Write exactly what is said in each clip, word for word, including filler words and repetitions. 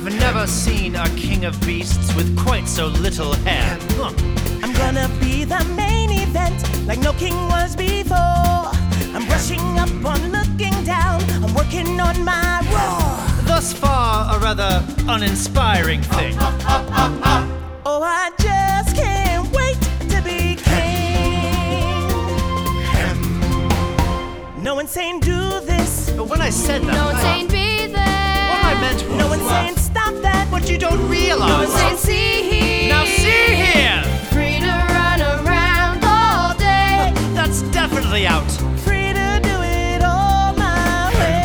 I've never seen a king of beasts with quite so little hair. Huh. I'm gonna be the main event, like no king was before. I'm brushing up on looking down, I'm working on my roar. Thus far, a rather uninspiring thing. Oh, I just can't wait to be king. No one's saying do this. But when I said that, No one's I, saying be there. what I meant was... No one's saying stop that. What you don't realize. No one's saying see here. Now see here! Free to run around all day. That's definitely out. Free to do it all my way.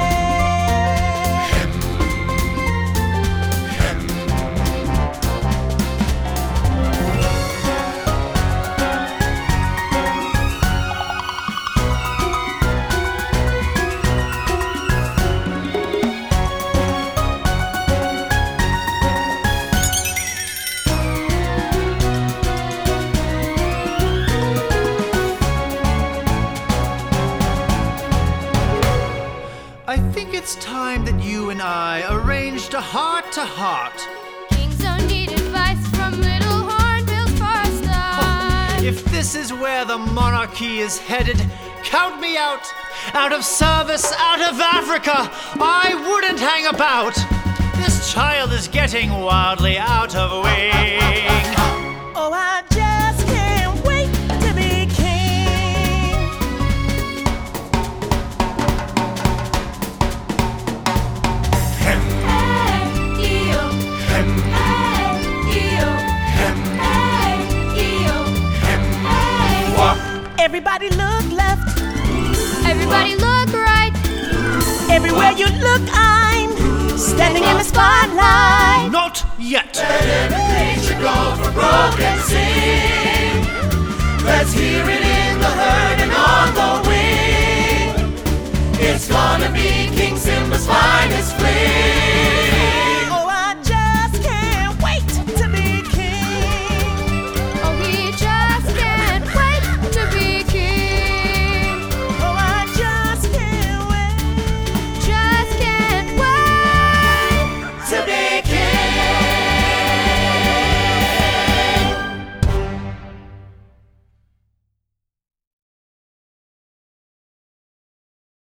I think it's time that you and I arranged a heart-to-heart. Kings don't need advice from little hornbills for a start. If this is where the monarchy is headed, count me out. Out of service, out of Africa, I wouldn't hang about. This child is getting wildly out of wing. Oh, I just can't wait to be king. Hey, yo. Hey, yo. Hey, yo. Hey. Everybody look left. Everybody look right. Everywhere you look, I'm standing in the spotlight. Not yet. Everything should go for broke and sing. Let's hear it.